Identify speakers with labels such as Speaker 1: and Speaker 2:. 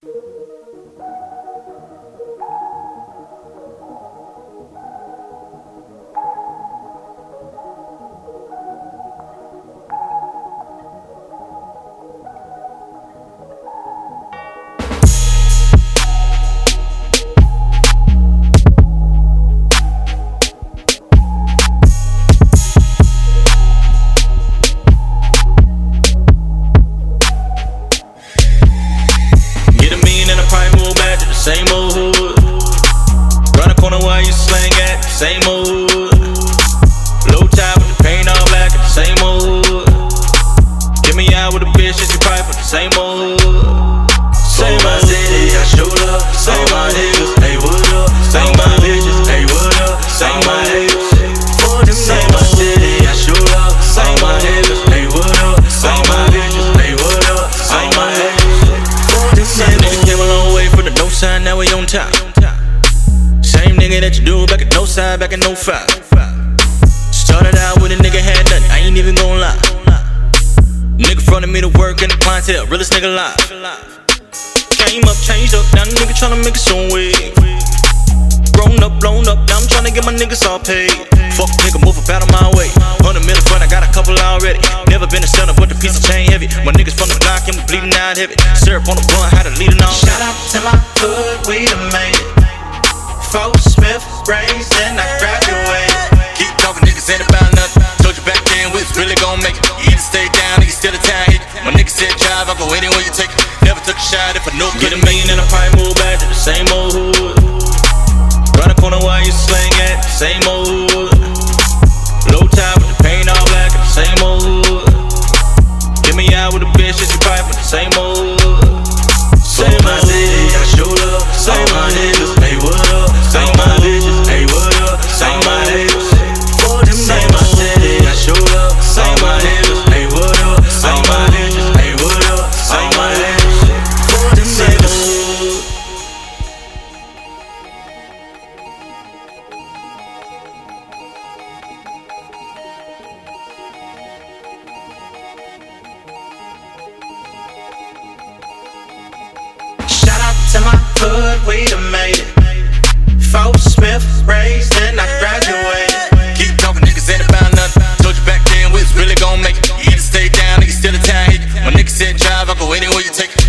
Speaker 1: Same old hood. Run a corner while you slang at the same old hood. Low tie with the paint all black at the same old hood. Get me out with a bitch that you pipe with the same old hood. Same my city, I showed up. Same my niggas, hey what up? Same my bitches, hey what up? Same my haters. Same my city, I showed up. Same my niggas, hey what up? Same my bitches, hey what up? Same my haters. Niggas came a long way from the no sign, now we on top. Same nigga that you do back at no side, back in 05. Started out with a nigga had nothing, I ain't even gon' lie. Nigga fronted me to work in the clientele, realest nigga alive. Came up, changed up, now the nigga tryna make his own way. Grown up, blown up, now I'm tryna get my niggas all paid. Fuck nigga, move up out of my way. 100 million front, I got a couple already. Never been a stunner, but the piece of chain heavy. My niggas from the block, and we bleeding out heavy. Syrup on the blunt, had to lead it on.
Speaker 2: Shout out to my hood, we done made it. Fort Smith, raised and I graduated.
Speaker 1: Keep talking, niggas ain't about nothing. Told you back then, we was really gon' make it. Either stay down, or you still a time hit. My niggas said drive, I go anywhere you take it. Never took a shot if I know. Get a million and I probably move back to the same old hood. Run a corner while you slang at the same old hood. Low tie with the paint all black at the same old hood. Get me out with a bitch that you pipe with the same old hood. Same my city, I showed up. Same my niggas, hey what up? Same my bitches, hey what up? Same my haters. Same my city, I showed up. Same my niggas, hey what up? Same my bitches, hey what up? Same my haters. Same my hood.
Speaker 2: Shout out to my hood, we done made it. Fort Smith, raised and I graduated.
Speaker 1: Keep talking, niggas ain't about nothing. Told you back then, we was really gon' make it. Either stay down, or you still a time hit. My niggas said drive, I go anywhere you take it.